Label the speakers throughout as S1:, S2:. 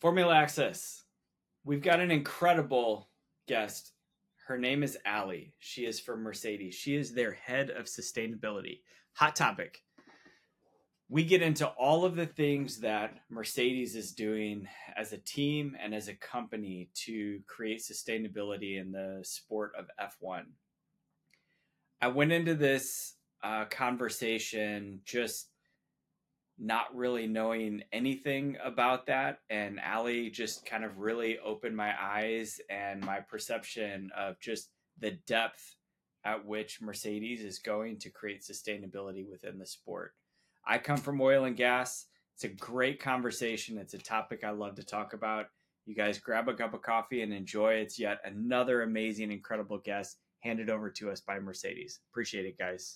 S1: Formula Access. We've got an incredible guest. Her name is Allie. She is from Mercedes. She is their head of sustainability. Hot topic. We get into all of the things that Mercedes is doing as a team and as a company to create sustainability in the sport of F1. I went into this conversation just not really knowing anything about that, and Allie just kind of really opened my eyes and my perception of just the depth at which Mercedes is going to create sustainability within the sport. I come from oil and gas. It's a great conversation. It's a topic I love to talk about. You guys grab a cup of coffee and enjoy. It's yet another amazing, incredible guest handed over to us by Mercedes. Appreciate it, guys.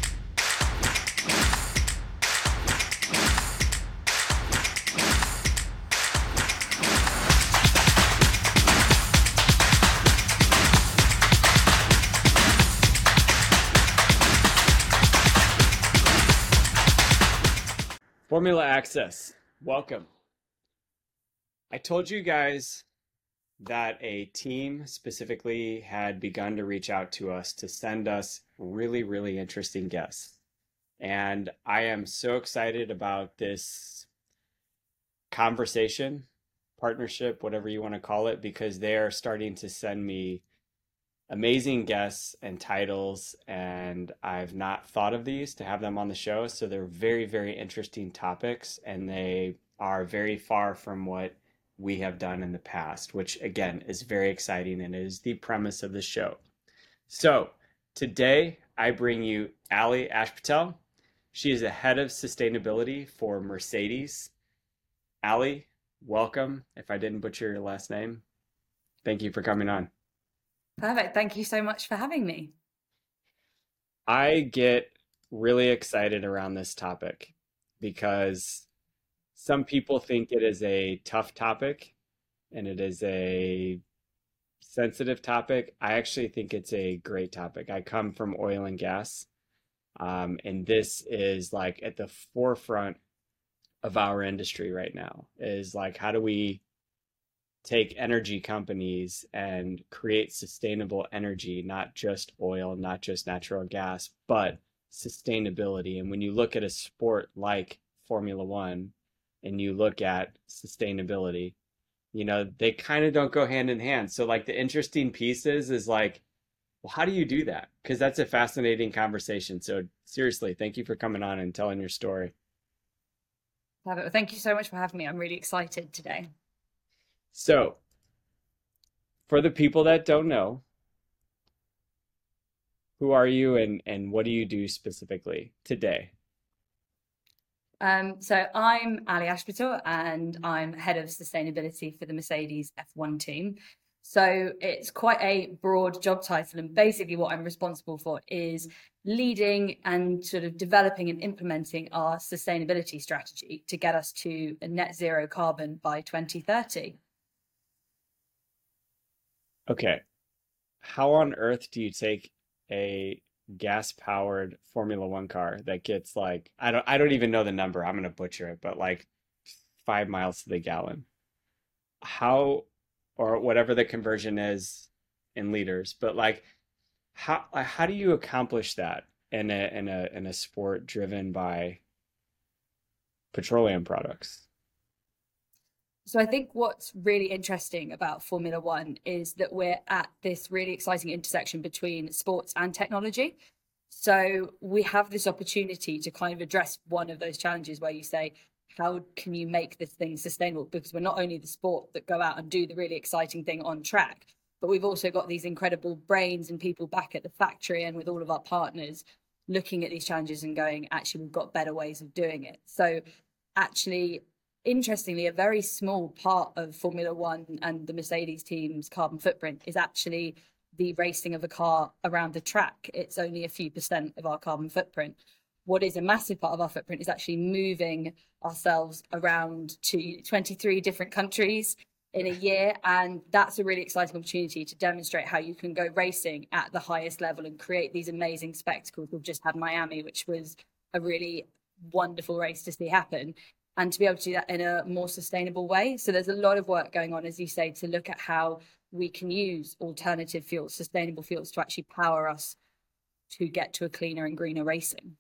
S1: Formula Access, welcome. I told you guys that a team specifically had begun to reach out to us to send us really, really interesting guests. And I am so excited about this conversation, partnership, whatever you want to call it, because they are starting to send me amazing guests and titles, and I've not thought of these to have them on the show. So they're very, very interesting topics, and they are very far from what we have done in the past, which again is very exciting and is the premise of the show. So today I bring you Allie Ashpatel. She is the head of sustainability for Mercedes. Allie, welcome. If I didn't butcher your last name, thank you for coming on.
S2: Perfect. Thank you so much for having me.
S1: I get really excited around this topic because some people think it is a tough topic and it is a sensitive topic. I actually think it's a great topic. I come from oil and gas, and this is like at the forefront of our industry right now, is like, how do we take energy companies and create sustainable energy, not just oil, not just natural gas, but sustainability. And when you look at a sport like Formula One and you look at sustainability, they kind of don't go hand in hand. So like the interesting pieces is like, well, how do you do that? Because that's a fascinating conversation. So seriously, thank you for coming on and telling your story.
S2: Perfect. Well, thank you so much for having me. I'm really excited today.
S1: So, for the people that don't know, who are you and what do you do specifically today?
S2: So I'm Allie Ashpatel and I'm head of sustainability for the Mercedes F1 team. So it's quite a broad job title, and basically what I'm responsible for is leading and sort of developing and implementing our sustainability strategy to get us to a net zero carbon by 2030.
S1: Okay. How on earth do you take a gas-powered Formula One car that gets like I don't even know the number. I'm gonna butcher it, but like 5 miles to the gallon. How or whatever the conversion is in liters, but like how do you accomplish that in a sport driven by petroleum products?
S2: So I think what's really interesting about Formula One is that we're at this really exciting intersection between sports and technology. So we have this opportunity to kind of address one of those challenges where you say, how can you make this thing sustainable? Because we're not only the sport that go out and do the really exciting thing on track, but we've also got these incredible brains and people back at the factory and with all of our partners looking at these challenges and going, actually, we've got better ways of doing it. So actually, interestingly, a very small part of Formula One and the Mercedes team's carbon footprint is actually the racing of a car around the track. It's only a few percent of our carbon footprint. What is a massive part of our footprint is actually moving ourselves around to 23 different countries in a year. And that's a really exciting opportunity to demonstrate how you can go racing at the highest level and create these amazing spectacles. We've just had Miami, which was a really wonderful race to see happen. and to be able to do that in a more sustainable way. So there's a lot of work going on, as you say, to look at how we can use alternative fuels, sustainable fuels, to actually power us to get to a cleaner and greener racing.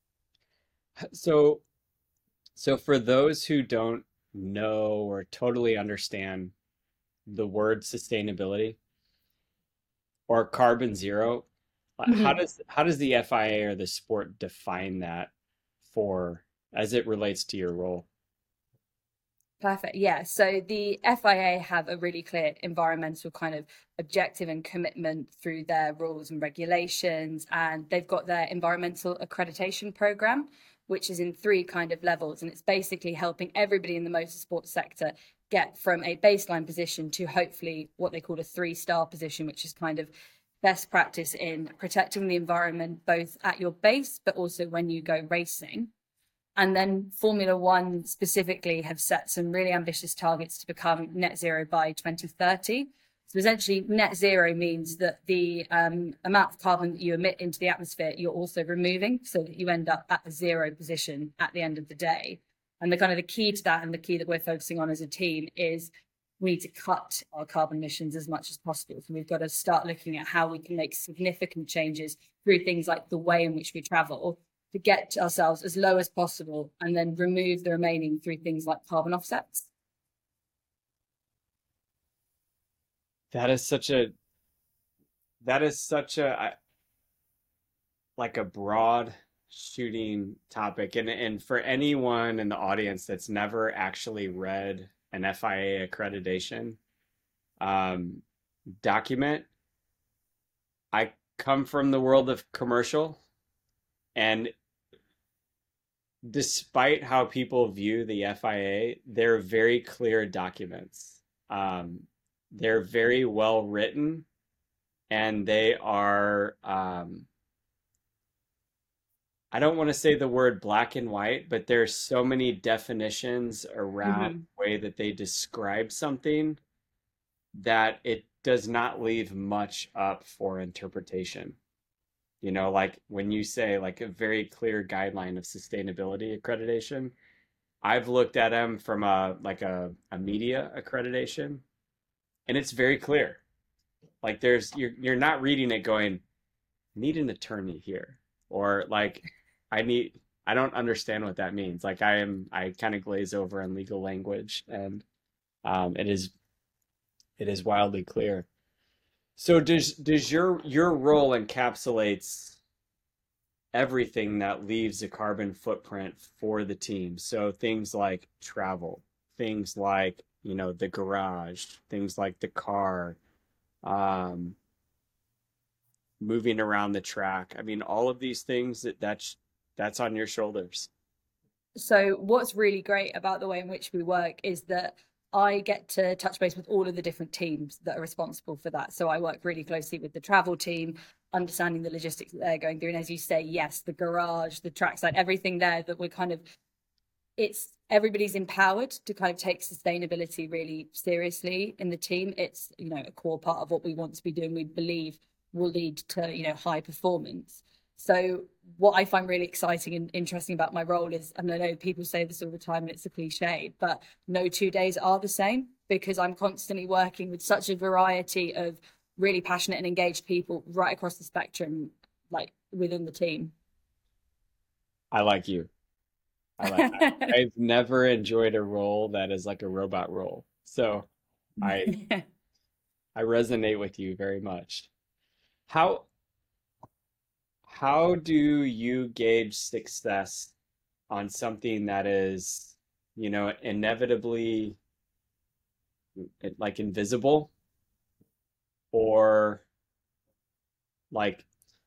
S3: So, so for those who don't know or totally understand the word sustainability or carbon zero,
S2: Mm-hmm.
S3: how does the FIA or the sport define that for as it relates to your role?
S2: Perfect. Yeah. So the FIA have a really clear environmental kind of objective and commitment through their rules and regulations. And they've got their environmental accreditation program, which is in three kind of levels. And it's basically helping everybody in the motorsport sector get from a baseline position to hopefully what they call a 3-star position, which is kind of best practice in protecting the environment, both at your base, but also when you go racing. And then Formula One specifically have set some really ambitious targets to become net zero by 2030. So essentially, net zero means that the amount of carbon that you emit into the atmosphere, you're also removing, so that you end up at a zero position at the end of the day. And the kind of the key to that, and the key that we're focusing on as a team, is we need to cut our carbon emissions as much as possible. So we've got to start looking at how we can make significant changes through things like the way in which we travel to get ourselves as low as possible, and then remove the remaining through things like carbon offsets.
S3: That is such a that is such like a broad shooting topic. And for anyone in the audience that's never actually read an FIA accreditation um, document, I come from the world of commercial, and despite how people view the FIA, they're very clear documents. Um, they're very well written, and they are, I don't want to say the word black and white, but there's so many definitions around
S2: Mm-hmm.
S3: the way that they describe something that it does not leave much up for interpretation. You know, like when you say like a very clear guideline of sustainability accreditation, I've looked at them from a media accreditation, and it's very clear. Like you're not reading it going, need an attorney here, or like I need I don't understand what that means. Like I kind of glaze over on legal language, and it is wildly clear. So does your role encapsulates everything that leaves a carbon footprint for the team? So things like travel, things like, you know, the garage, things like the car, um, moving around the track. I mean, all of these things that's on your shoulders.
S2: So what's really great about the way in which we work is that I get to touch base with all of the different teams that are responsible for that. So I work really closely with the travel team, understanding the logistics that they're going through. And as you say, yes, the garage, the trackside, everything there, that we're kind of, it's everybody's empowered to kind of take sustainability really seriously in the team. It's, you know, a core part of what we want to be doing. We believe will lead to, you know, high performance. So what I find really exciting and interesting about my role is, and I know people say this all the time and it's a cliche, but no 2 days are the same, because I'm constantly working with such a variety of really passionate and engaged people right across the spectrum, like within the team.
S3: I like you. I've never enjoyed a role that is like a robot role. So I I resonate with you very much. How how do you gauge success on something that is, you know, inevitably like invisible, or like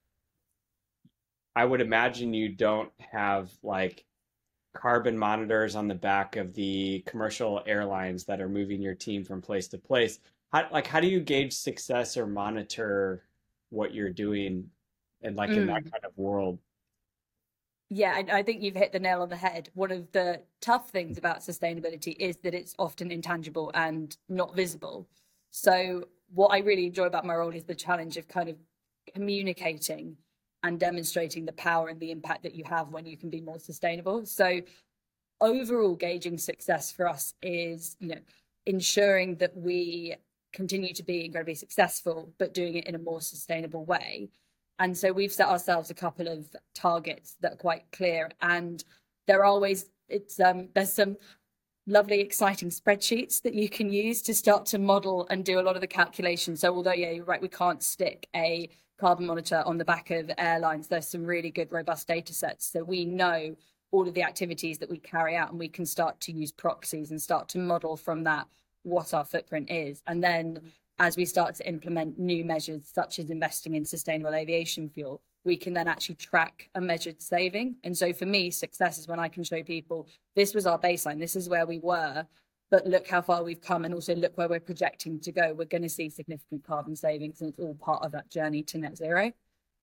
S3: I would imagine you don't have like carbon monitors on the back of the commercial airlines that are moving your team from place to place. How do you gauge success or monitor what you're doing and like in that
S2: Mm.
S3: kind of world?
S2: Yeah, I think you've hit the nail on the head. One of the tough things about sustainability is that it's often intangible and not visible. So, what I really enjoy about my role is the challenge of kind of communicating and demonstrating the power and the impact that you have when you can be more sustainable. So, overall gauging success for us is, ensuring that we continue to be incredibly successful, but doing it in a more sustainable way. And so we've set ourselves a couple of targets that are quite clear, and there are always there's some lovely, exciting spreadsheets that you can use to start to model and do a lot of the calculations. So although, yeah, you're right, we can't stick a carbon monitor on the back of airlines, there's some really good, robust data sets. So we know all of the activities that we carry out, and we can start to use proxies and start to model from that what our footprint is. And then as we start to implement new measures, such as investing in sustainable aviation fuel, we can then actually track a measured saving. And so for me, success is when I can show people, this was our baseline, this is where we were, but look how far we've come, and also look where we're projecting to go. We're going to see significant carbon savings, and it's all part of that journey to net zero.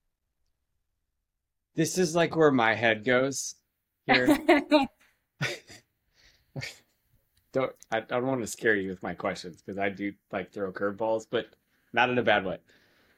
S3: This is like where my head goes here. I don't want to scare you with my questions, because I do like throw curveballs, but not in a bad way.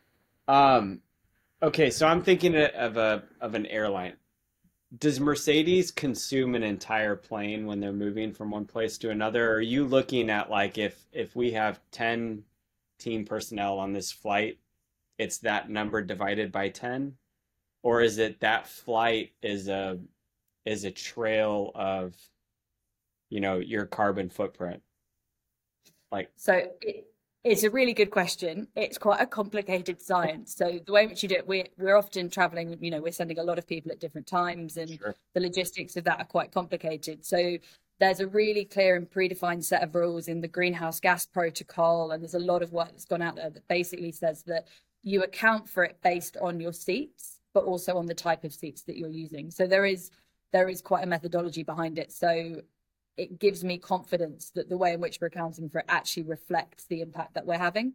S3: Okay, so I'm thinking of an airline. Does Mercedes consume an entire plane when they're moving from one place to another? Or are you looking at, like, if we have 10 team personnel on this flight, it's that number divided by 10? Or is it that flight is a trail of, your carbon footprint? Like,
S2: so it's a really good question. It's quite a complicated science. So the way in which you do it, we're often traveling, we're sending a lot of people at different times, and
S3: sure.
S2: The logistics of that are quite complicated. So there's a really clear and predefined set of rules in the greenhouse gas protocol, and there's a lot of work that's gone out there that basically says that you account for it based on your seats, but also on the type of seats that you're using. So there is quite a methodology behind it. So it gives me confidence that the way in which we're accounting for it actually reflects the impact that we're having.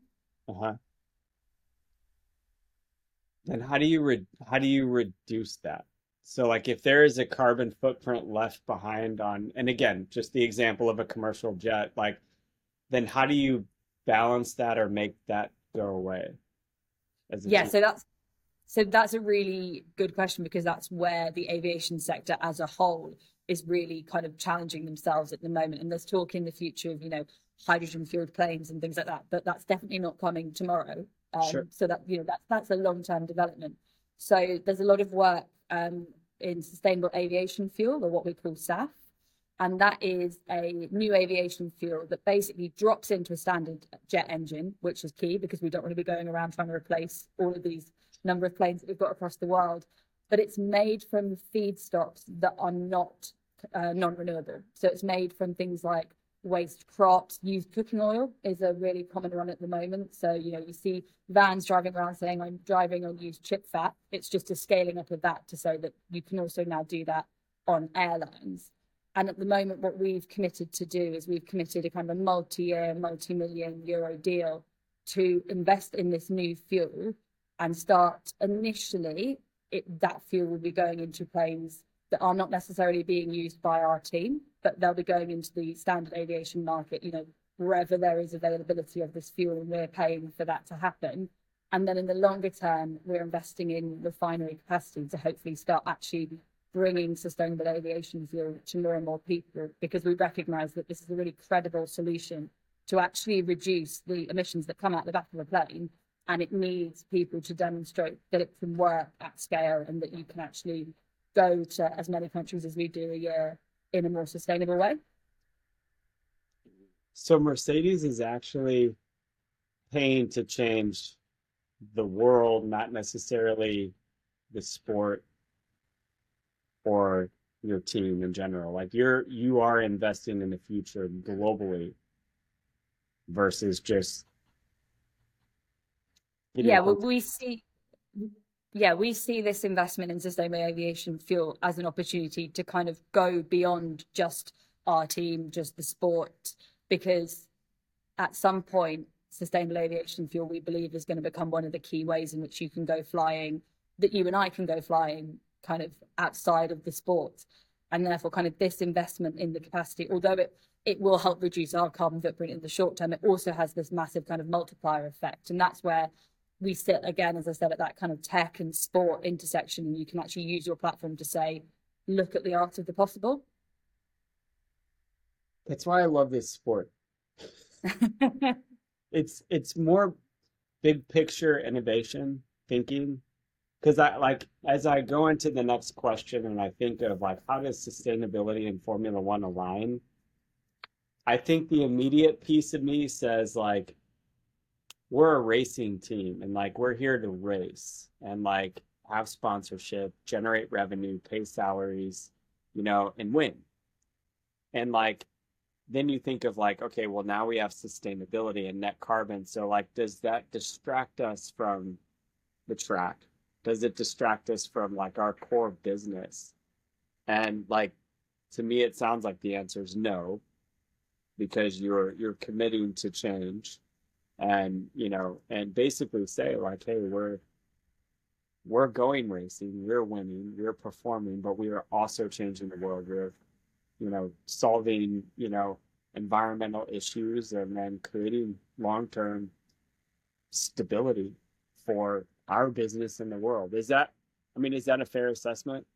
S3: Then how do you reduce that? So, like, if there is a carbon footprint left behind on, and again, just the example of a commercial jet, like, then how do you balance that or make that go away?
S2: So that's a really good question, because that's where the aviation sector as a whole is really kind of challenging themselves at the moment. And there's talk in the future of, hydrogen fueled planes and things like that, but that's definitely not coming tomorrow.
S3: Sure.
S2: So that, that's a long-term development. So there's a lot of work in sustainable aviation fuel, or what we call SAF. And that is a new aviation fuel that basically drops into a standard jet engine, which is key, because we don't want to be going around trying to replace all of these number of planes that we've got across the world. But it's made from feedstocks that are not non-renewable. So it's made from things like waste crops. Used cooking oil is a really common one at the moment. So, you see vans driving around saying, I'm driving on used chip fat. It's just a scaling up of that to say that you can also now do that on airlines. And at the moment, what we've committed to do is we've committed a kind of a multi-year, multi-million euro deal to invest in this new fuel, and start initially, that fuel will be going into planes that are not necessarily being used by our team, but they'll be going into the standard aviation market, wherever there is availability of this fuel, and we're paying for that to happen. And then in the longer term, we're investing in refinery capacity to hopefully start actually bringing sustainable aviation fuel to more and more people, because we recognise that this is a really credible solution to actually reduce the emissions that come out the back of a plane. And it needs people to demonstrate that it can work at scale, and that you can actually go to as many countries as we do a year in a more sustainable way.
S3: So Mercedes is actually paying to change the world, not necessarily the sport or your team in general. Like, you are investing in the future globally versus just
S2: we see this investment in sustainable aviation fuel as an opportunity to kind of go beyond just our team, just the sport, because at some point, sustainable aviation fuel, we believe, is going to become one of the key ways in which you can go flying, that you and I can go flying kind of outside of the sport. And therefore, kind of this investment in the capacity, although it will help reduce our carbon footprint in the short term, it also has this massive kind of multiplier effect. And that's where we sit, again, as I said, at that kind of tech and sport intersection, and you can actually use your platform to say, look at the art of the possible.
S3: That's why I love this sport. It's more big picture innovation thinking. Because I like as I go into the next question and I think of like how does sustainability in Formula One align? I think the immediate piece of me says like we're a racing team and like we're here to race and like have sponsorship, generate revenue, pay salaries, and win. And like then you think of like, okay, well now we have sustainability and net carbon. So like does that distract us from the track? Does it distract us from like our core business? And like to me it sounds like the answer is no, because you're committing to change and and basically say like, hey, we're going racing, we're winning, we're performing, but we are also changing the world. We're solving environmental issues and then creating long-term stability for our business in the world. Is that a fair assessment?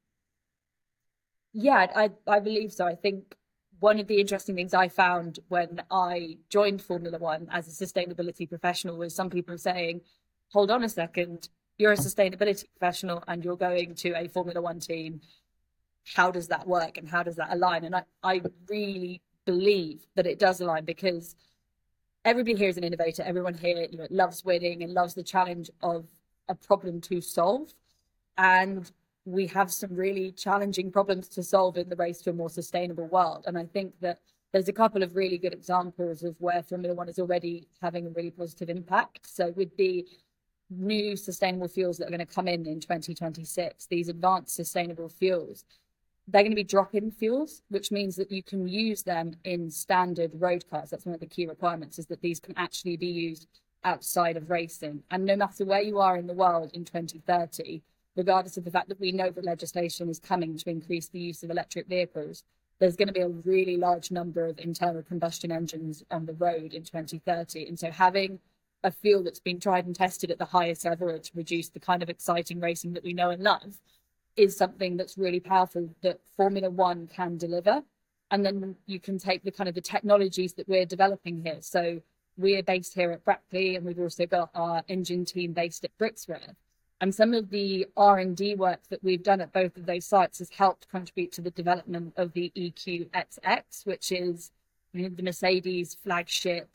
S2: Yeah, I believe so. I think one of the interesting things I found when I joined Formula One as a sustainability professional was some people saying, hold on a second, you're a sustainability professional and you're going to a Formula One team. How does that work and how does that align? And I really believe that it does align because everybody here is an innovator. Everyone here, loves winning and loves the challenge of a problem to solve. And we have some really challenging problems to solve in the race to a more sustainable world. And I think that there's a couple of really good examples of where Formula One is already having a really positive impact. So with the new sustainable fuels that are going to come in 2026, these advanced sustainable fuels, they're going to be drop-in fuels, which means that you can use them in standard road cars. That's one of the key requirements, is that these can actually be used outside of racing. And no matter where you are in the world in 2030, regardless of the fact that we know that legislation is coming to increase the use of electric vehicles, there's going to be a really large number of internal combustion engines on the road in 2030. And so having a fuel that's been tried and tested at the highest level to reduce the kind of exciting racing that we know and love is something that's really powerful that Formula One can deliver. And then you can take the kind of the technologies that we're developing here. So we're based here at Brackley, and we've also got our engine team based at Brixworth. And some of the R&D work that we've done at both of those sites has helped contribute to the development of the EQXX, which is the Mercedes flagship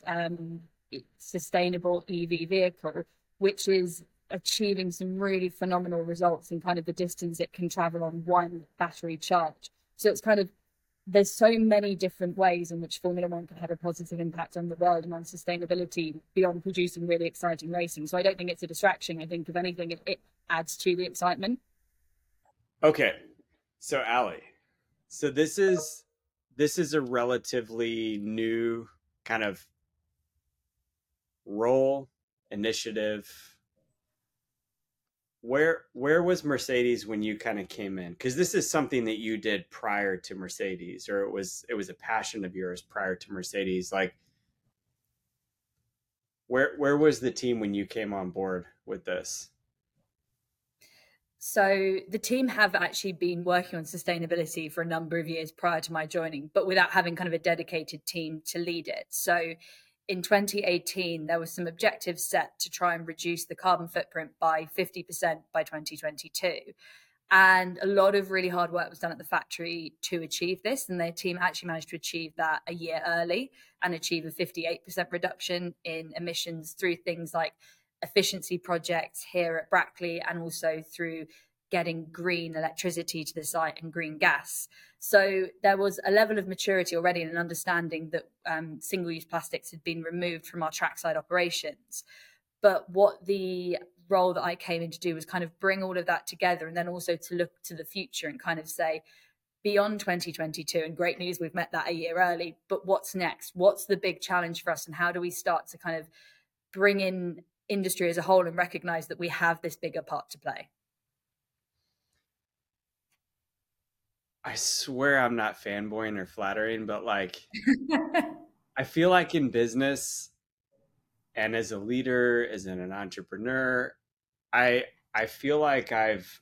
S2: sustainable EV vehicle, which is achieving some really phenomenal results in kind of the distance it can travel on one battery charge. So it's kind of, there's so many different ways in which Formula One can have a positive impact on the world and on sustainability beyond producing really exciting racing. So I don't think it's a distraction. I think if anything, it adds to the excitement.
S1: Okay. So Ali, so this is a relatively new kind of role, initiative. Where was Mercedes when you kind of came in? Because this is something that you did prior to Mercedes, or it was a passion of yours prior to Mercedes. Like, where was the team when you came on board with this?
S2: So the team have actually been working on sustainability for a number of years prior to my joining, but without having kind of a dedicated team to lead it. So in 2018, there was some objectives set to try and reduce the carbon footprint by 50% by 2022. And a lot of really hard work was done at the factory to achieve this. And their team actually managed to achieve that a year early and achieve a 58% reduction in emissions through things like efficiency projects here at Brackley and also through getting green electricity to the site and green gas. So there was a level of maturity already and an understanding that single-use plastics had been removed from our trackside operations. But what the role that I came in to do was kind of bring all of that together and then also to look to the future and kind of say, beyond 2022, and great news, we've met that a year early, but what's next? What's the big challenge for us? And how do we start to kind of bring in industry as a whole and recognize that we have this bigger part to play?
S1: I swear I'm not fanboying or flattering, but like, I feel like in business and as a leader, as an entrepreneur, I I feel like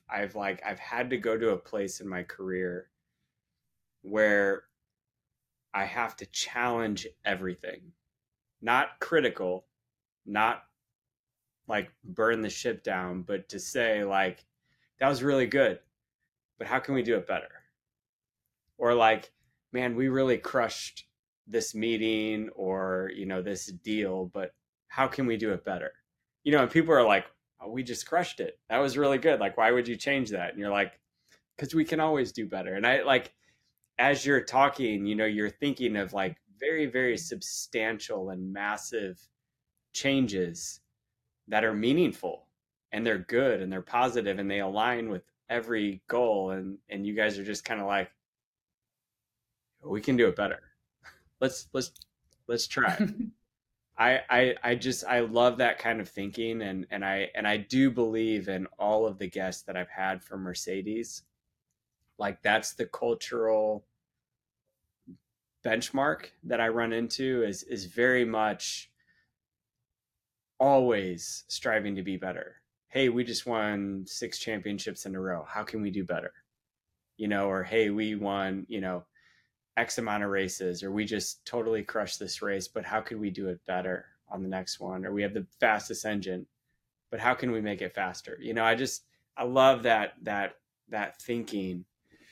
S1: I've had to go to a place in my career where
S3: I have to challenge everything. Not critical, not like burn the ship down, but to say like, that was really good, but how can we do it better? Or like, man, we really crushed this meeting or, this deal, but how can we do it better? And people are like, oh, we just crushed it. That was really good. Like, why would you change that? And you're like, because we can always do better. And I like, as you're talking, you're thinking of like very, very substantial and massive changes that are meaningful and they're good and they're positive and they align with every goal. And you guys are just kind of like, we can do it better. Let's try. I love that kind of thinking, and I do believe in all of the guests that I've had from Mercedes. Like that's the cultural benchmark that I run into is very much always striving to be better. Hey, we just won 6 championships in a row. How can we do better? Or hey, we won, X amount of races, or we just totally crushed this race, but how could we do it better on the next one? Or we have the fastest engine, but how can we make it faster? I love that thinking.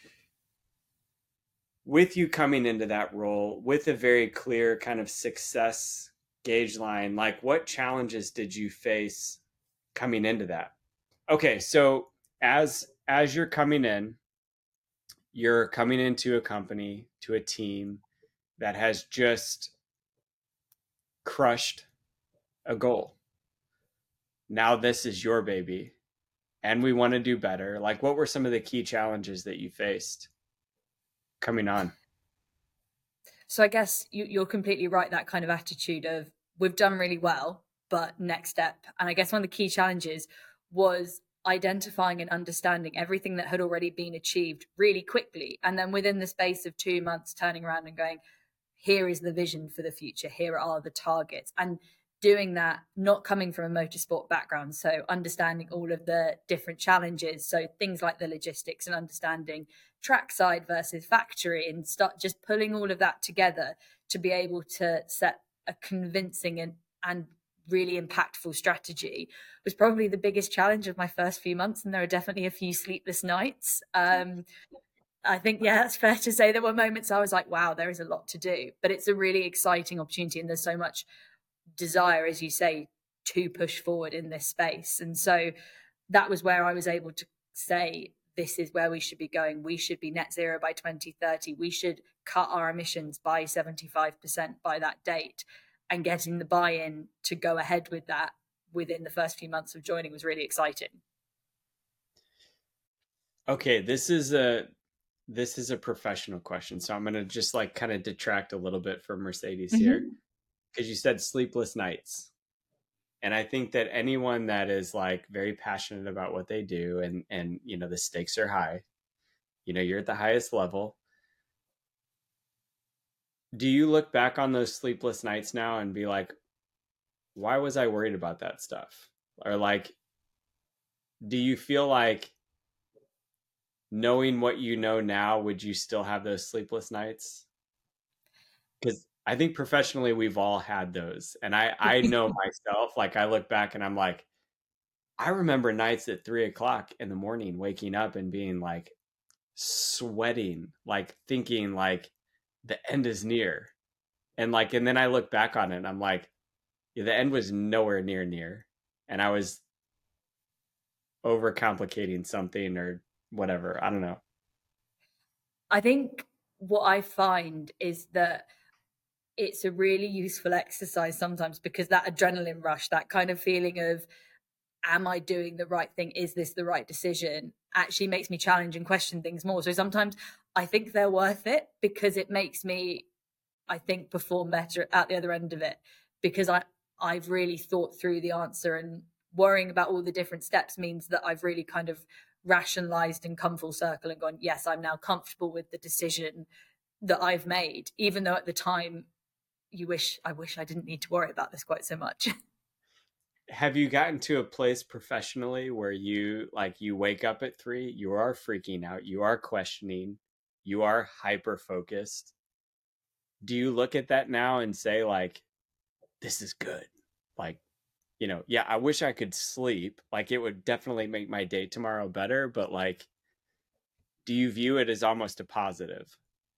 S3: With you coming into that role with a very clear kind of success gauge line, like what challenges did you face coming into that? Okay, so as you're coming in, you're coming into a company, to a team that has just crushed a goal. Now this is your baby and we want to do better. Like what were some of the key challenges that you faced coming on?
S2: So I guess you're completely right. That kind of attitude of we've done really well, but next step. And I guess one of the key challenges was identifying and understanding everything that had already been achieved really quickly. And then within the space of 2 months, turning around and going, here is the vision for the future. Here are the targets. And doing that, not coming from a motorsport background. So understanding all of the different challenges. So things like the logistics and understanding trackside versus factory, and start just pulling all of that together to be able to set a convincing and really impactful strategy was probably the biggest challenge of my first few months. And there are definitely a few sleepless nights. I think, yeah, that's fair to say there were moments I was like, wow, there is a lot to do, but it's a really exciting opportunity. And there's so much desire, as you say, to push forward in this space. And so that was where I was able to say, this is where we should be going. We should be net zero by 2030. We should cut our emissions by 75% by that date. And getting the buy-in to go ahead with that within the first few months of joining was really exciting.
S3: Okay, this is a professional question. So I'm going to just like kind of detract a little bit from Mercedes here, because you said sleepless nights. And I think that anyone that is like very passionate about what they do and the stakes are high, you're at the highest level. Do you look back on those sleepless nights now and be like, why was I worried about that stuff? Or like, do you feel like knowing what you know now, would you still have those sleepless nights? Because I think professionally, we've all had those. And I know myself, like I look back and I'm like, I remember nights at 3:00 in the morning, waking up and being like sweating, like thinking like the end is near. And then I look back on it and I'm like, yeah, the end was nowhere near. And I was overcomplicating something or whatever. I don't know.
S2: I think what I find is that it's a really useful exercise sometimes, because that adrenaline rush, that kind of feeling of, am I doing the right thing? Is this the right decision? Actually makes me challenge and question things more. So sometimes I think they're worth it, because it makes me, I think, perform better at the other end of it, because I've really thought through the answer, and worrying about all the different steps means that I've really kind of rationalized and come full circle and gone, yes, I'm now comfortable with the decision that I've made, even though at the time I wish I didn't need to worry about this quite so much.
S3: Have you gotten to a place professionally where you wake up at 3, you are freaking out, you are questioning, you are hyper focused, do you look at that now and say like, this is good? Like, yeah, I wish I could sleep. Like, it would definitely make my day tomorrow better. But like, do you view it as almost a positive?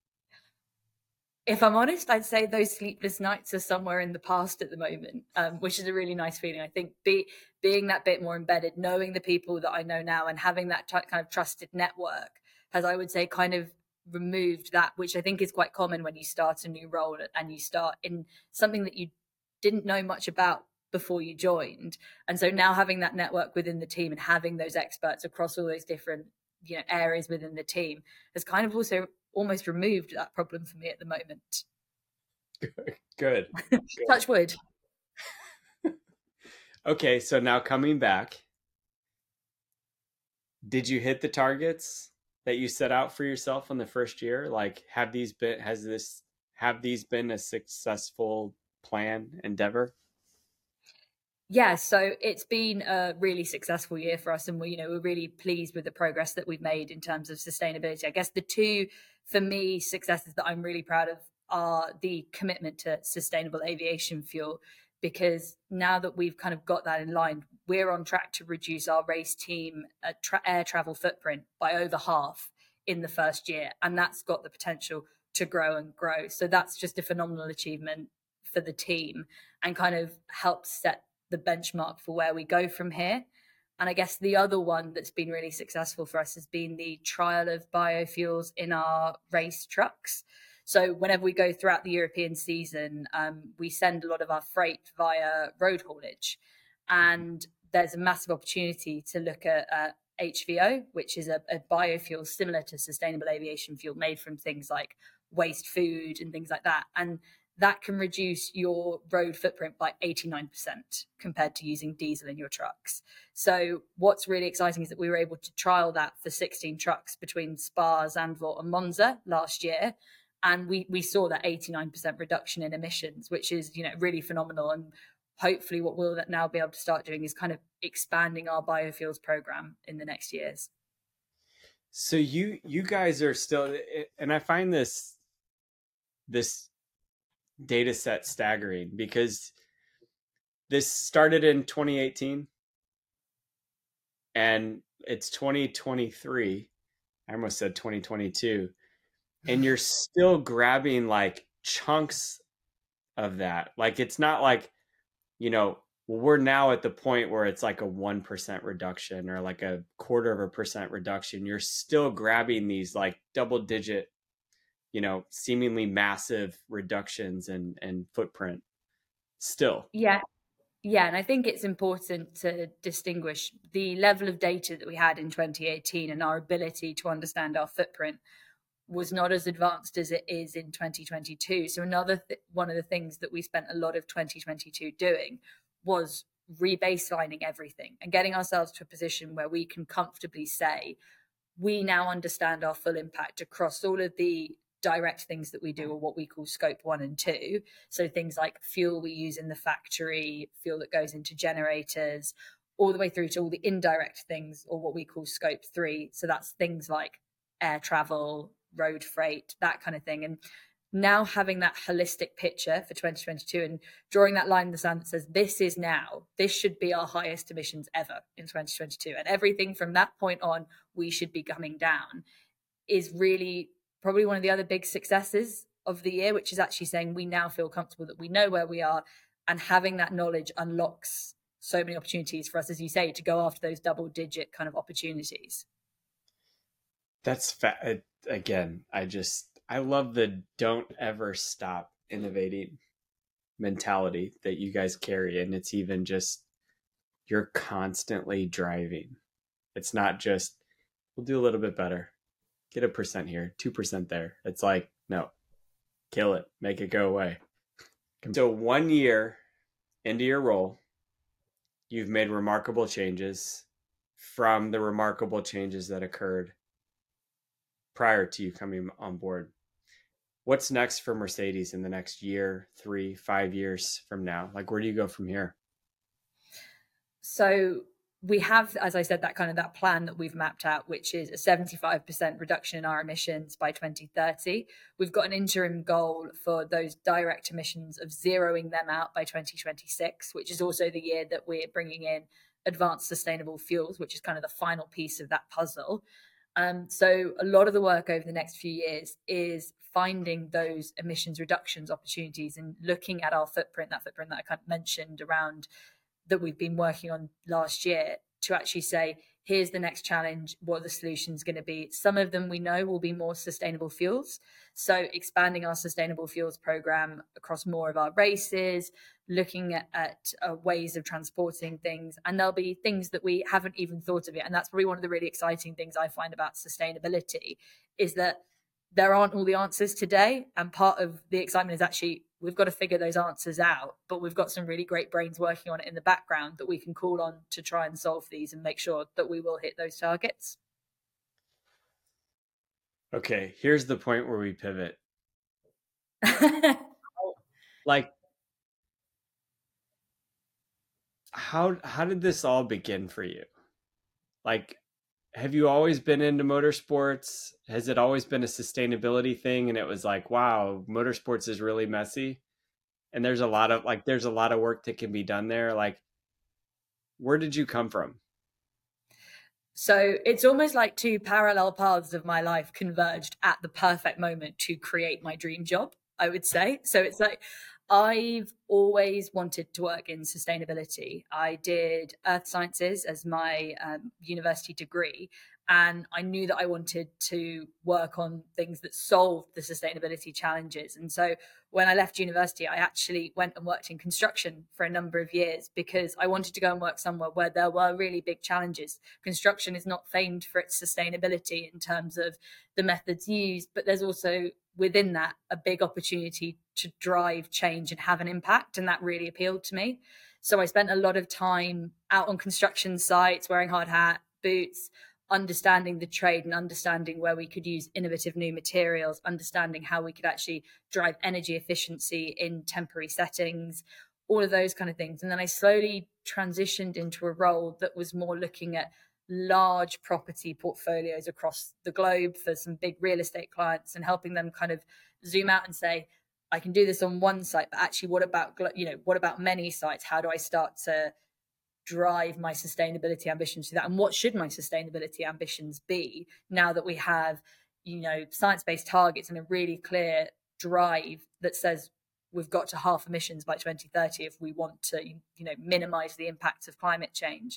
S2: If I'm honest, I'd say those sleepless nights are somewhere in the past at the moment, which is a really nice feeling. I think being that bit more embedded, knowing the people that I know now and having that kind of trusted network has, I would say, kind of removed that, which I think is quite common when you start a new role and you start in something that you didn't know much about before you joined. And so now having that network within the team and having those experts across all those different areas within the team has kind of also almost removed that problem for me at the moment.
S3: Good.
S2: Touch wood.
S3: Okay, so now coming back, did you hit the targets that you set out for yourself in the first year? Like, have these been a successful plan endeavor?
S2: Yeah, so it's been a really successful year for us, and we're really pleased with the progress that we've made in terms of sustainability. I guess the two, for me, successes that I'm really proud of are the commitment to sustainable aviation fuel, because now that we've kind of got that in line, we're on track to reduce our race team air travel footprint by over half in the first year, and that's got the potential to grow and grow. So that's just a phenomenal achievement for the team and kind of helps set the benchmark for where we go from here. And I guess the other one that's been really successful for us has been the trial of biofuels in our race trucks. So whenever we go throughout the European season, we send a lot of our freight via road haulage. And there's a massive opportunity to look at HVO, which is a biofuel similar to sustainable aviation fuel made from things like waste food and things like that. And that can reduce your road footprint by 89% compared to using diesel in your trucks. So what's really exciting is that we were able to trial that for 16 trucks between Spa, Zandvoort and Monza last year. And we saw that 89% reduction in emissions, which is, really phenomenal. And hopefully what we'll now be able to start doing is kind of expanding our biofuels program in the next years.
S3: So you guys are still, and I find this data set staggering because this started in 2018 and it's 2023. I almost said 2022, and you're still grabbing like chunks of that. Like, it's not like, we're now at the point where it's like a 1% reduction or like a 0.25% reduction. You're still grabbing these like double digit, seemingly massive reductions and footprint still.
S2: Yeah. And I think it's important to distinguish the level of data that we had in 2018 and our ability to understand our footprint was not as advanced as it is in 2022. So one of the things that we spent a lot of 2022 doing was rebaselining everything and getting ourselves to a position where we can comfortably say we now understand our full impact across all of the direct things that we do, or what we call scope 1 and 2. So things like fuel we use in the factory, fuel that goes into generators, all the way through to all the indirect things, or what we call scope 3. So that's things like air travel, road freight, that kind of thing. And now having that holistic picture for 2022 and drawing that line in the sand that says this should be our highest emissions ever in 2022, and everything from that point on we should be coming down, is really probably one of the other big successes of the year, which is actually saying we now feel comfortable that we know where we are, and having that knowledge unlocks so many opportunities for us, as you say, to go after those double digit kind of opportunities.
S3: That's again, I love the don't ever stop innovating mentality that you guys carry. And it's even just, you're constantly driving. It's not just, we'll do a little bit better, get 1% here, 2% there. It's like, no, kill it, make it go away. So 1 year into your role, you've made remarkable changes from the remarkable changes that occurred prior to you coming on board. What's next for Mercedes in the next year, 3, 5 years from now? Like, where do you go from here?
S2: So we have, as I said, that kind of that plan that we've mapped out, which is a 75% reduction in our emissions by 2030. We've got an interim goal for those direct emissions of zeroing them out by 2026, which is also the year that we're bringing in advanced sustainable fuels, which is kind of the final piece of that puzzle. So a lot of the work over the next few years is finding those emissions reductions opportunities and looking at our footprint, that footprint that I kind of mentioned around that we've been working on last year, to actually say, here's the next challenge, what are the solutions going to be? Some of them we know will be more sustainable fuels. So expanding our sustainable fuels program across more of our races, looking at ways of transporting things. And there'll be things that we haven't even thought of yet. And that's probably one of the really exciting things I find about sustainability, is that there aren't all the answers today. And part of the excitement is actually we've got to figure those answers out, but we've got some really great brains working on it in the background that we can call on to try and solve these and make sure that we will hit those targets.
S3: Okay, here's the point where we pivot. Like, how did this all begin for you? Like, have you always been into motorsports? Has it always been a sustainability thing? And it was like, wow, motorsports is really messy. And there's a lot of work that can be done there. Like, where did you come from?
S2: So it's almost like two parallel paths of my life converged at the perfect moment to create my dream job, I would say. So it's like, I've always wanted to work in sustainability. I did earth sciences as my university degree, and I knew that I wanted to work on things that solved the sustainability challenges. And so when I left university, I actually went and worked in construction for a number of years because I wanted to go and work somewhere where there were really big challenges. Construction is not famed for its sustainability in terms of the methods used, but there's also within that a big opportunity to drive change and have an impact. And that really appealed to me. So I spent a lot of time out on construction sites, wearing hard hat, boots, understanding the trade and understanding where we could use innovative new materials, understanding how we could actually drive energy efficiency in temporary settings, all of those kind of things. And then I slowly transitioned into a role that was more looking at large property portfolios across the globe for some big real estate clients and helping them kind of zoom out and say, I can do this on one site, but actually what about many sites? How do I start to drive my sustainability ambitions to that? And what should my sustainability ambitions be now that we have, science-based targets and a really clear drive that says we've got to halve emissions by 2030 if we want to, minimize the impacts of climate change.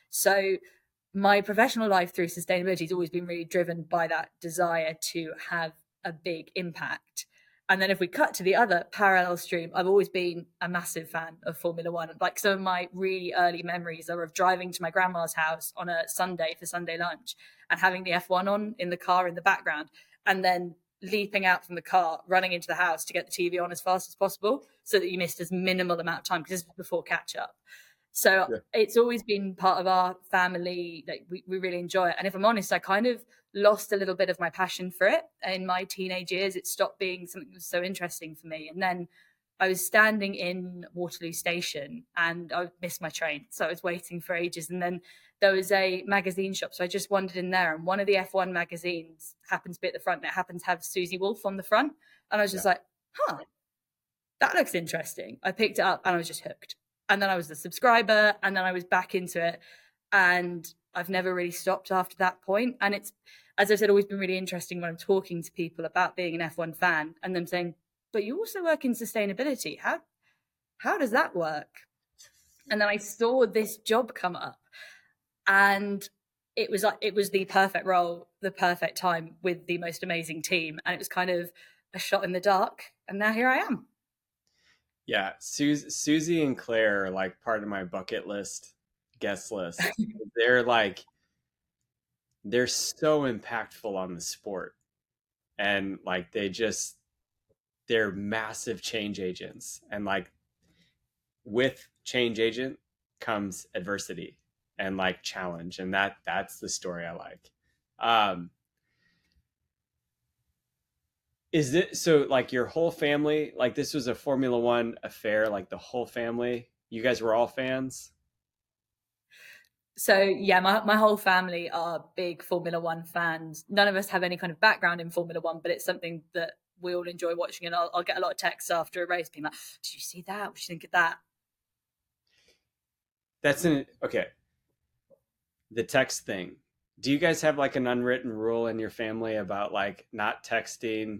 S2: So my professional life through sustainability has always been really driven by that desire to have a big impact. And then if we cut to the other parallel stream, I've always been a massive fan of Formula One. Like, some of my really early memories are of driving to my grandma's house on a Sunday for Sunday lunch and having the F1 on in the car in the background, and then leaping out from the car, running into the house to get the TV on as fast as possible so that you missed as minimal amount of time, because this was before catch up. So It's always been part of our family. Like, we really enjoy it. And if I'm honest, I kind of lost a little bit of my passion for it in my teenage years. It stopped being something that was so interesting for me. And then I was standing in Waterloo Station and I missed my train. So I was waiting for ages. And then there was a magazine shop. So I just wandered in there, and one of the F1 magazines happens to be at the front, and it happens to have Susie Wolff on the front. And I was just like, that looks interesting. I picked it up and I was just hooked. And then I was a subscriber, and then I was back into it. And I've never really stopped after that point. And it's, as I've said, always been really interesting when I'm talking to people about being an F1 fan and them saying, but you also work in sustainability. How does that work? And then I saw this job come up, and it was the perfect role, the perfect time, with the most amazing team. And it was kind of a shot in the dark. And now here I am.
S3: Yeah, Susie and Claire are like part of my bucket list, guest list. They're so impactful on the sport, and like they're massive change agents, and like with change agent comes adversity and like challenge, and that's the story I like. Is it so, like, your whole family, like, this was a Formula One affair, like the whole family, you guys were all fans?
S2: So yeah, my whole family are big Formula One fans. None of us have any kind of background in Formula One, but it's something that we all enjoy watching. And I'll get a lot of texts after a race being like, "Did you see that? What do you think of that?"
S3: Okay. The text thing. Do you guys have like an unwritten rule in your family about like not texting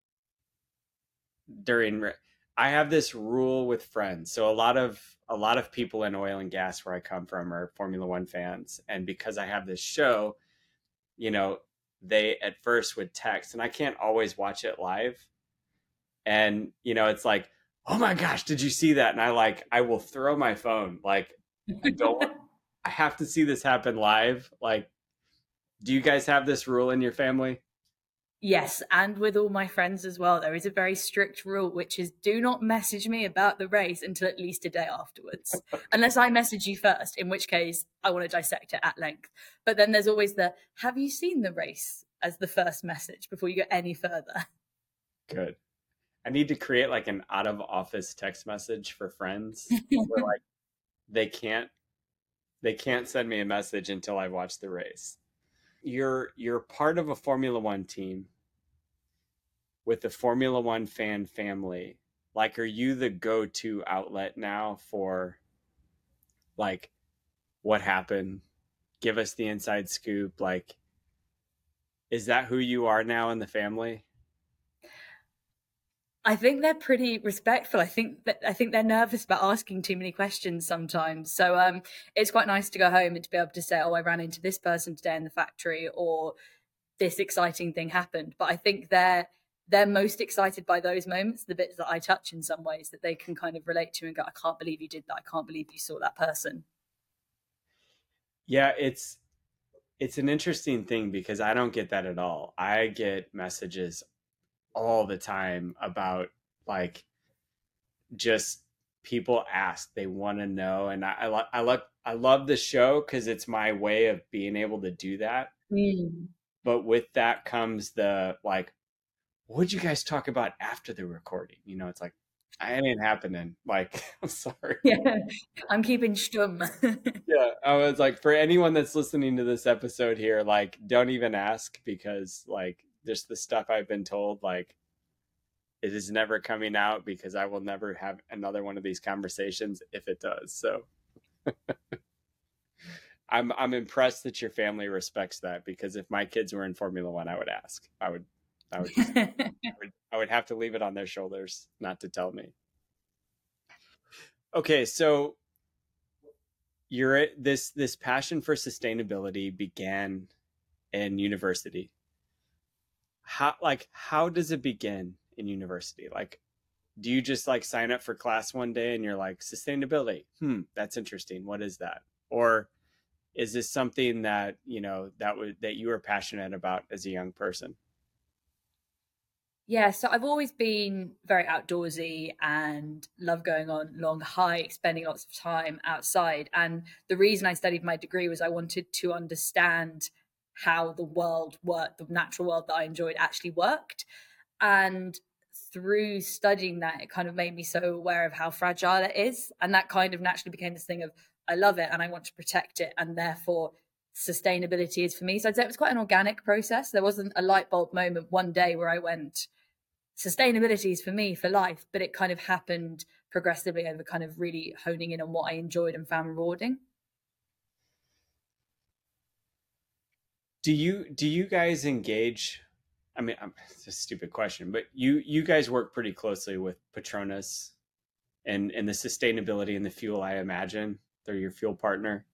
S3: during? I have this rule with friends. So a lot of people in oil and gas where I come from are Formula One fans, and because I have this show, you know, they at first would text, and I can't always watch it live, and it's like, oh my gosh, did you see that? And I will throw my phone. Like, I don't want, I have to see this happen live. Like, do you guys have this rule in your family?
S2: Yes, and with all my friends as well, there is a very strict rule, which is do not message me about the race until at least a day afterwards. Unless I message you first, in which case I want to dissect it at length. But then there's always the have you seen the race as the first message before you go any further.
S3: Good. I need to create like an out of office text message for friends where like they can't they can't send me a message until I watch the race. You're part of a Formula One team with the Formula One fan family. Like, are you the go-to outlet now for like what happened? Give us the inside scoop. Like, is that who you are now in the family?
S2: I think they're pretty respectful. I think they're nervous about asking too many questions sometimes. So it's quite nice to go home and to be able to say, "Oh, I ran into this person today in the factory," or "This exciting thing happened." But I think they're most excited by those moments, the bits that I touch in some ways that they can kind of relate to and go, "I can't believe you did that. I can't believe you saw that person."
S3: Yeah, it's an interesting thing because I don't get that at all. I get messages all the time about like just people ask, they want to know, and I love the show because it's my way of being able to do that.
S2: Mm.
S3: But with that comes the like, what'd you guys talk about after the recording? It's like, I ain't happening. Like, I'm sorry.
S2: Yeah, I'm keeping stum.
S3: Yeah, I was like, for anyone that's listening to this episode here, like, don't even ask because, like, just the stuff I've been told, like, it is never coming out because I will never have another one of these conversations if it does. So I'm impressed that your family respects that because if my kids were in Formula One, I would ask. I would have to leave it on their shoulders not to tell me. Okay, so this passion for sustainability began in university. How does it begin in university? Like, do you just like sign up for class one day and you're like, sustainability, that's interesting, what is that? Or is this something that that you were passionate about as a young person?
S2: Yeah, so I've always been very outdoorsy and love going on long hikes, spending lots of time outside. And the reason I studied my degree was I wanted to understand how the world worked, the natural world that I enjoyed actually worked. And through studying that, it kind of made me so aware of how fragile it is. And that kind of naturally became this thing of, I love it and I want to protect it. And therefore, sustainability is for me. So I'd say it was quite an organic process. There wasn't a light bulb moment one day where I went, sustainability is for me for life, but it kind of happened progressively over kind of really honing in on what I enjoyed and found rewarding.
S3: Do you guys engage? I mean, it's a stupid question, but you guys work pretty closely with Petronas and the sustainability and the fuel, I imagine. They're your fuel partner.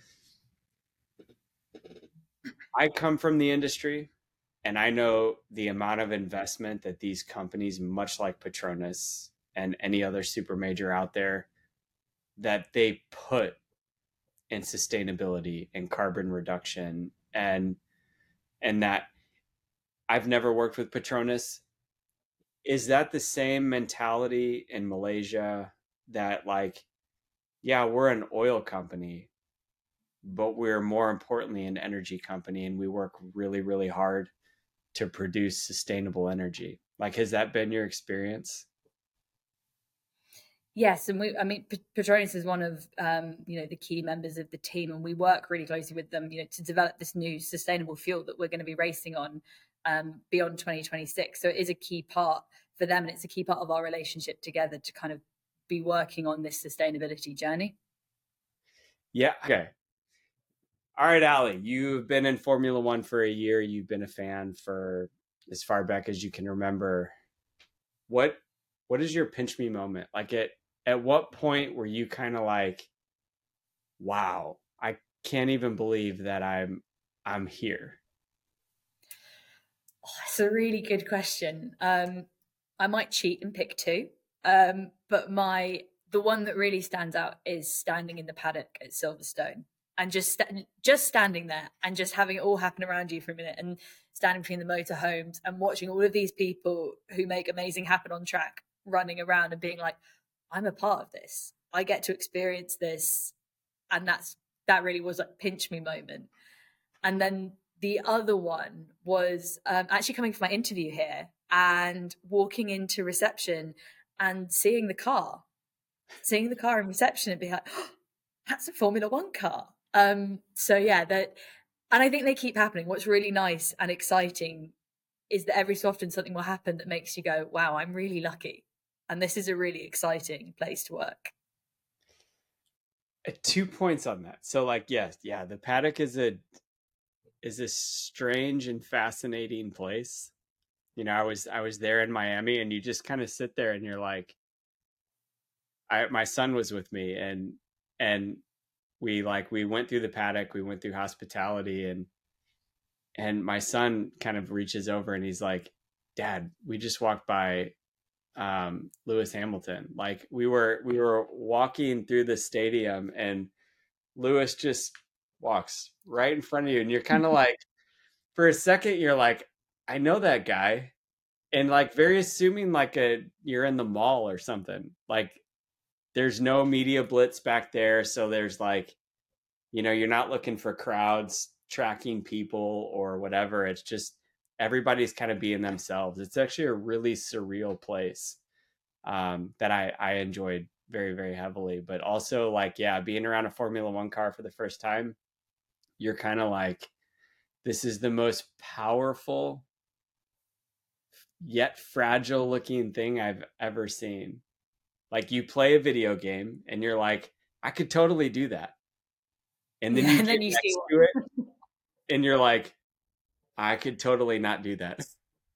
S3: I come from the industry and I know the amount of investment that these companies, much like Petronas and any other super major out there, that they put in sustainability and carbon reduction, and that I've never worked with Petronas. Is that the same mentality in Malaysia that like, yeah, we're an oil company, but we're more importantly an energy company and we work really, really hard to produce sustainable energy? Like, has that been your experience?
S2: Yes, and Petronas is one of the key members of the team, and we work really closely with them, to develop this new sustainable fuel that we're going to be racing on beyond 2026. So it is a key part for them, and it's a key part of our relationship together to kind of be working on this sustainability journey.
S3: Yeah. Okay. All right, Ali, you've been in Formula One for a year. You've been a fan for as far back as you can remember. What is your pinch me moment? Like at what point were you kind of like, wow, I can't even believe that I'm here?
S2: Oh, it's a really good question. I might cheat and pick two, but the one that really stands out is standing in the paddock at Silverstone and just standing there and just having it all happen around you for a minute and standing between the motorhomes and watching all of these people who make amazing happen on track running around and being like, I'm a part of this. I get to experience this, and that really was like pinch me moment. And then the other one was actually coming for my interview here and walking into reception and seeing the car in reception and being like, oh, that's a Formula One car. So yeah, and I think they keep happening. What's really nice and exciting is that every so often something will happen that makes you go, wow, I'm really lucky. And this is a really exciting place to work.
S3: 2 points on that. So like, yes, yeah, the paddock is a strange and fascinating place. I was there in Miami, and you just kind of sit there and you're like, my son was with me, and we went through the paddock, we went through hospitality, and my son kind of reaches over and he's like, Dad, we just walked by Lewis Hamilton. Like we were walking through the stadium and Lewis just walks right in front of you, and you're kind of like, for a second you're like, I know that guy, and like very assuming like you're in the mall or something. Like there's no media blitz back there, so there's like, you're not looking for crowds tracking people or whatever. It's just everybody's kind of being themselves. It's actually a really surreal place that I enjoyed very, very heavily. But also like, yeah, being around a Formula One car for the first time, you're kind of like, this is the most powerful yet fragile looking thing I've ever seen. Like you play a video game and you're like, I could totally do that. And then you get next to it and you're like, I could totally not do that.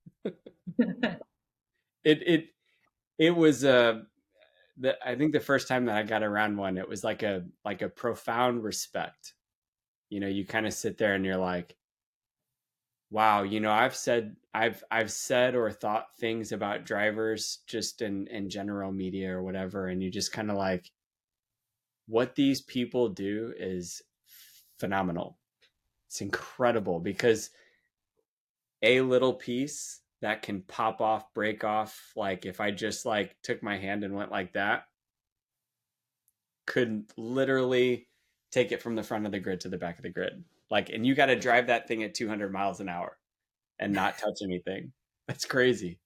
S3: It was I think the first time that I got around one, it was like a profound respect. You kind of sit there and you're like, wow, I've said or thought things about drivers just in general media or whatever, and you just kind of like, what these people do is phenomenal. It's incredible, because a little piece that can pop off, break off, like if I just like took my hand and went like that, could literally take it from the front of the grid to the back of the grid. Like, and you got to drive that thing at 200 miles an hour and not touch anything. That's crazy.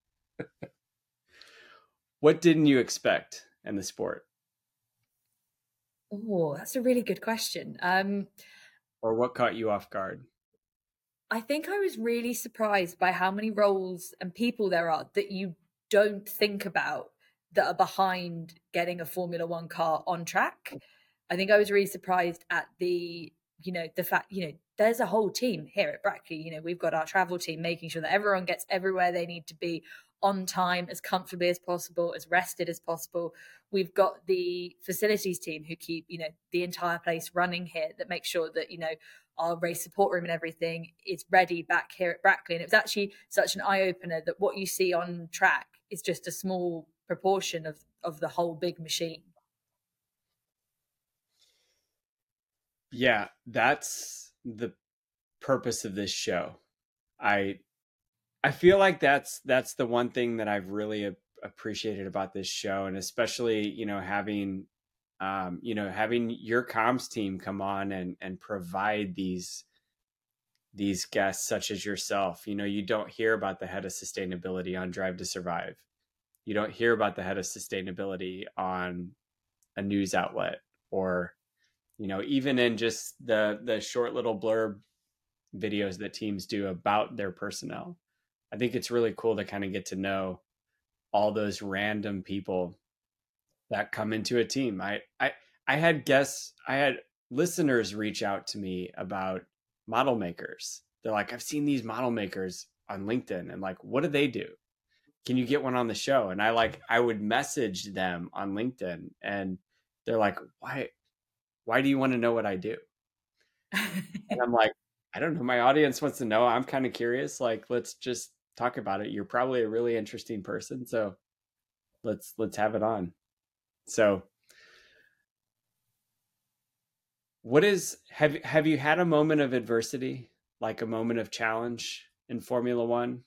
S3: What didn't you expect in the sport?
S2: Oh, that's a really good question.
S3: Or what caught you off guard?
S2: I think I was really surprised by how many roles and people there are that you don't think about that are behind getting a Formula One car on track. I think I was really surprised at the fact, there's a whole team here at Brackley. We've got our travel team making sure that everyone gets everywhere they need to be on time, as comfortably as possible, as rested as possible. We've got the facilities team who keep, the entire place running here, that make sure that, our race support room and everything is ready back here at Brackley. And it was actually such an eye-opener that what you see on track is just a small proportion of the whole big machine.
S3: Yeah, that's the purpose of this show. I feel like that's the one thing that I've really appreciated about this show, and especially having your comms team come on and provide these guests such as yourself. You don't hear about the head of sustainability on Drive to Survive, you don't hear about the head of sustainability on a news outlet, or, you know, even in just the short little blurb videos that teams do about their personnel. I think it's really cool to kind of get to know all those random people that come into a team. I had listeners reach out to me about model makers. They're like, I've seen these model makers on LinkedIn, and like, what do they do? Can you get one on the show? And I would message them on LinkedIn, and they're like, why do you want to know what I do? And I'm like, I don't know. My audience wants to know. I'm kind of curious. Like, let's just talk about it. You're probably a really interesting person, so let's have it on. So, have you had a moment of adversity, like a moment of challenge in Formula One?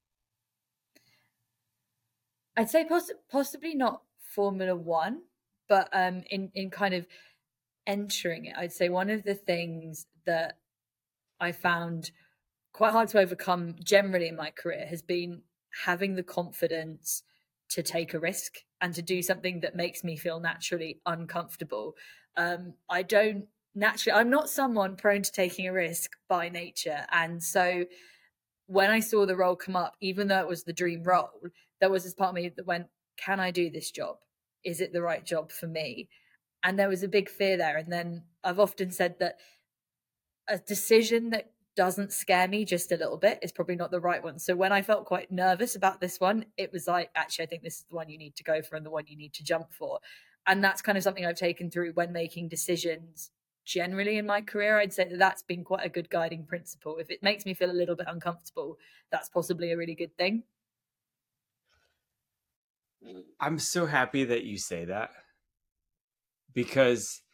S2: I'd say possibly not Formula One, but in kind of entering it, I'd say one of the things that I found quite hard to overcome generally in my career has been having the confidence to take a risk and to do something that makes me feel naturally uncomfortable. I don't naturally, I'm not someone prone to taking a risk by nature. And so when I saw the role come up, even though it was the dream role, there was this part of me that went, can I do this job? Is it the right job for me? And there was a big fear there. And then I've often said that a decision that doesn't scare me just a little bit is probably not the right one. So when I felt quite nervous about this one, it was like, actually, I think this is the one you need to go for and the one you need to jump for. And that's kind of something I've taken through when making decisions generally in my career. I'd say that that's been quite a good guiding principle. If it makes me feel a little bit uncomfortable, that's possibly a really good thing.
S3: I'm so happy that you say that, because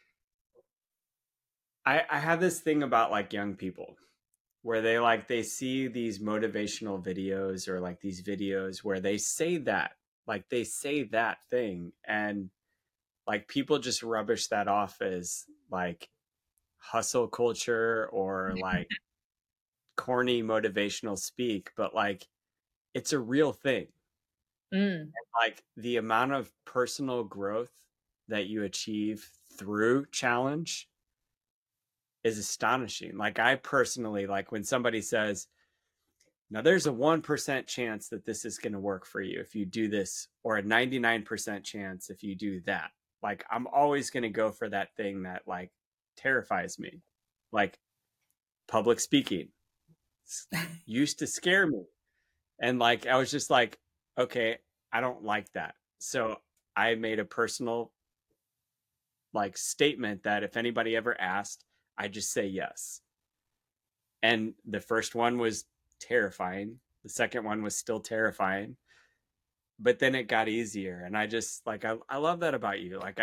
S3: I have this thing about like young people where they see these motivational videos, or like these videos where they say that thing, and like people just rubbish that off as like hustle culture or like corny motivational speak, but like it's a real thing. And like the amount of personal growth that you achieve through challenge is astonishing. Like I personally, like when somebody says, now there's a 1% chance that this is going to work for you if you do this, or a 99% chance if you do that. Like I'm always going to go for that thing that like terrifies me. Like public speaking used to scare me. And like I was just like, okay, I don't like that. So I made a personal like statement that if anybody ever asked, I just say yes. And the first one was terrifying. The second one was still terrifying. But then it got easier. And I just like I love that about you. Like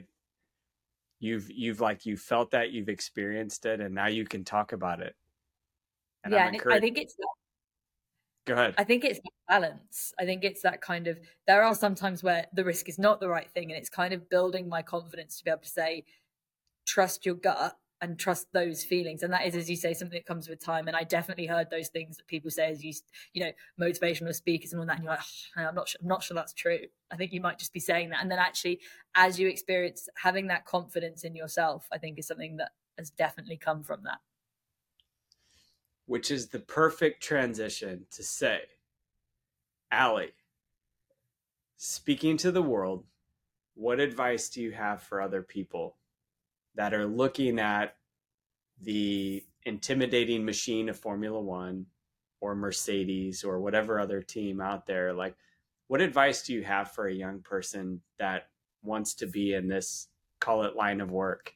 S3: you've felt that, you've experienced it, and now you can talk about it. And
S2: yeah, and I think it's
S3: go ahead.
S2: I think it's balance. I think it's that kind of, there are some times where the risk is not the right thing, and it's kind of building my confidence to be able to say, trust your gut and trust those feelings. And that is, as you say, something that comes with time. And I definitely heard those things that people say as you know, motivational speakers and all that. And you're like, oh, I'm not sure that's true. I think you might just be saying that. And then actually, as you experience having that confidence in yourself, I think is something that has definitely come from that.
S3: Which is the perfect transition to say, Allie, speaking to the world, what advice do you have for other people that are looking at the intimidating machine of Formula One or Mercedes or whatever other team out there? Like, what advice do you have for a young person that wants to be in this, call it, line of work?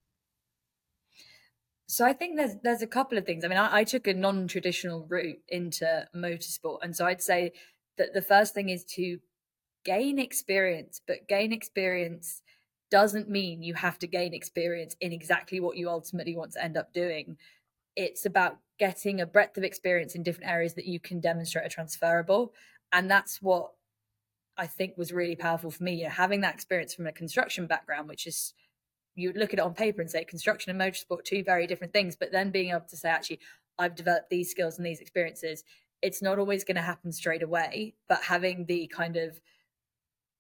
S2: So I think there's a couple of things. I mean, I took a non-traditional route into motorsport. And so I'd say that the first thing is to gain experience, but gain experience doesn't mean you have to gain experience in exactly what you ultimately want to end up doing. It's about getting a breadth of experience in different areas that you can demonstrate are transferable. And that's what I think was really powerful for me, you know, having that experience from a construction background, which is, you would look at it on paper and say construction and motorsport, two very different things, but then being able to say, actually, I've developed these skills and these experiences. It's not always going to happen straight away, but having the kind of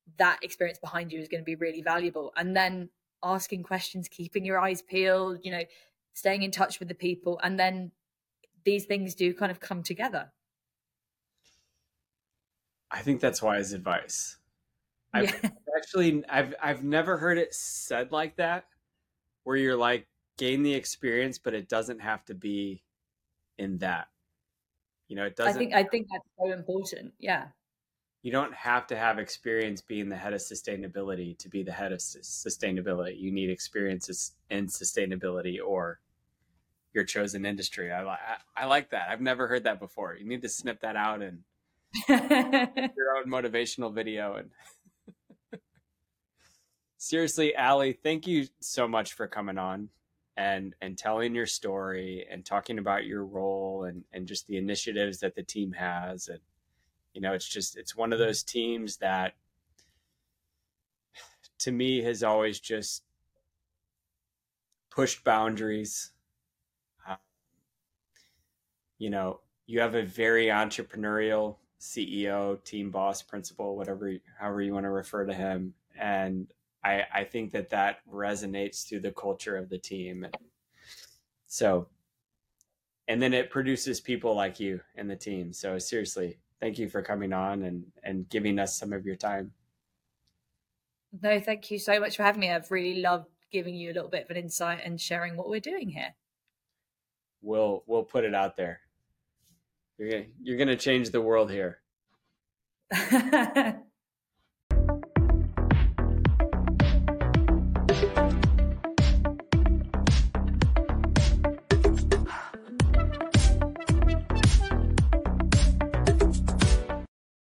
S2: that experience behind you is going to be really valuable. And then asking questions, keeping your eyes peeled, you know, staying in touch with the people, and then these things do kind of come together.
S3: I think that's wise advice.
S2: Yeah.
S3: I've never heard it said like that, where you're like, gain the experience, but it doesn't have to be in that. You know, it doesn't.
S2: I think that's so important. Yeah.
S3: You don't have to have experience being the head of sustainability to be the head of sustainability. You need experiences in sustainability or your chosen industry. I like that. I've never heard that before. You need to snip that out and your own motivational video. And seriously, Allie, thank you so much for coming on and telling your story and talking about your role and just the initiatives that the team has. And you know, it's one of those teams that to me has always just pushed boundaries. You know, you have a very entrepreneurial CEO, team boss, principal, whatever, however you want to refer to him. And I think that resonates through the culture of the team. So, and then it produces people like you in the team. So seriously, thank you for coming on and giving us some of your time.
S2: No, thank you so much for having me. I've really loved giving you a little bit of an insight and sharing what we're doing here.
S3: We'll put it out there. You're gonna change the world here.